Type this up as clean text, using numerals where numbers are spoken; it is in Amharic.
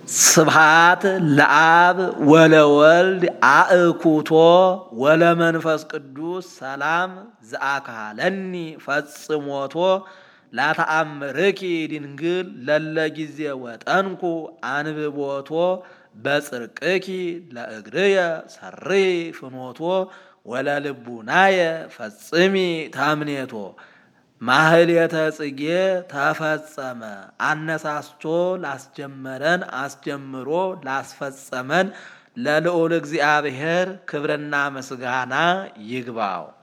ስብሃት ለአብ ወለወልድ አእኩቶ ወለመንፈስ ቅዱስ ሰላም ዘአካለኒ ፈጽሞቶ ላተአምርኪ ድንግል ለለ ጊዜ ወጠንኩ አንብቦቶ በጽርቅኪ ለእግርየ ሰሪ ፍኖቶ ወለልቡናየ ፈጽሚ ታምኔቶ ማህሌተ ጽጌ ተፈጸመ። አነሳስቶ ላስጀመረን አስጀምሮ ላስፈጸመን ለልዑል እግዚአብሔር ክብርና ምስጋና ይግባው።